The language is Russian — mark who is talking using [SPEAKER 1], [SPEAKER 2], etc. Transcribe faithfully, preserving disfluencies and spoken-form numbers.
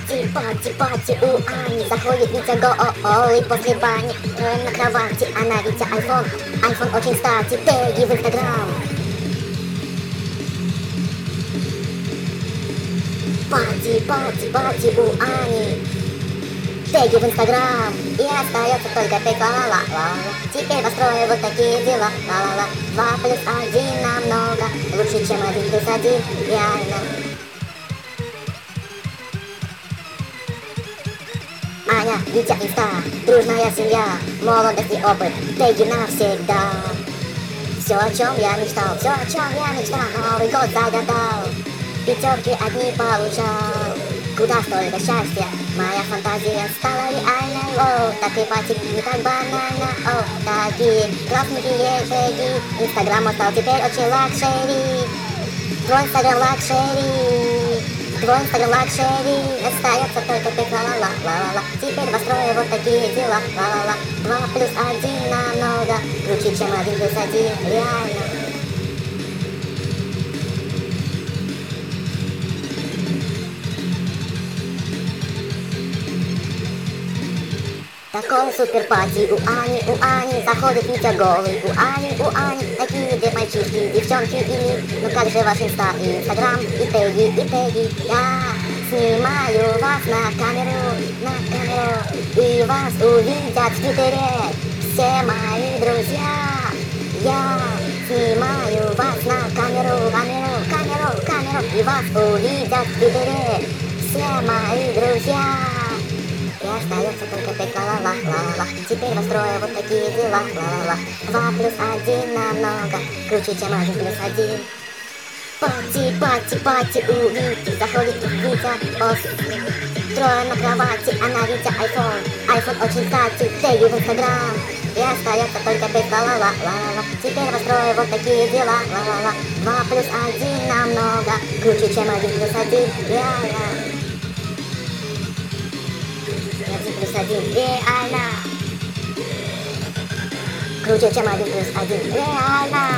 [SPEAKER 1] Пати, пати, пати у Ани. Заходит Витя голый после бани. Трое на кровати, она Витя айфон. Айфон очень кстати, теги в инстаграм. Пати, пати, пати у Ани. Теги в инстаграм. И остается только петь ла-ла-ла. Теперь построю вот такие дела. Ла-ла-ла. Два плюс один намного лучше, чем один плюс один. Реально. Аня, Витя, Инста, дружная семья, молодость и опыт, теги навсегда. Все, о чем я мечтал, все, о чем я мечтал, Новый год загадал, пятерки одни получал. Куда столько счастья, моя фантазия стала реальной. О, так и пати, не так банально. О, такие классненькие теги. Инстаграм он стал теперь очень лакшери. Твой инстаграм лакшери. Твой инстаграм лакшери. Остается только петь ла-ла-ла, ла-ла-ла. Теперь построю вот такие дела, ла-ла-ла. Два плюс один намного круче, чем один плюс один. Реально. Такой супер пати у Ани, у Ани заходит Витя голый. У Ани, у Ани такие две мальчишки, девчонки и ми. Ну как же ваш инста и инстаграм, и теги, и теги. Я снимаю вас на камеру, на камеру. И вас увидят в твиттере все мои друзья. Я снимаю вас на камеру, камеру, камеру, камеру. И вас увидят в твиттере все мои друзья. И остается только петь ла-ла-ла-ла-ла. Теперь построю вот такие дела, ла-ла-ла. Два плюс один намного круче, чем один плюс один. Пати, пати, пати у Вити. Заходит Витя после. Трое на кровати, она Витя айфон. Айфон очень кстати, теги в инстаграм. И остается только петь ла-ла-ла-ла-ла. Теперь построю вот такие дела, ла-ла-ла. Два плюс один намного круче, чем один плюс один. Реально. Один плюс один, реально. Круче, чем один плюс один, реально.